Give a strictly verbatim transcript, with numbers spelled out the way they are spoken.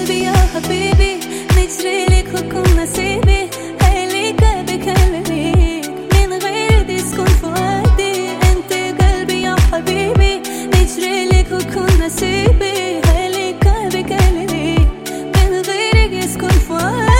قلبي يا حبيبي، نجري لك وكون نصيبي، هيليك بكلميك من غير دي سكون فؤادي. انت قلبي يا حبيبي، نجري لك وكون نصيبي، هيليك بكلميك من غير دي سكون فؤادي.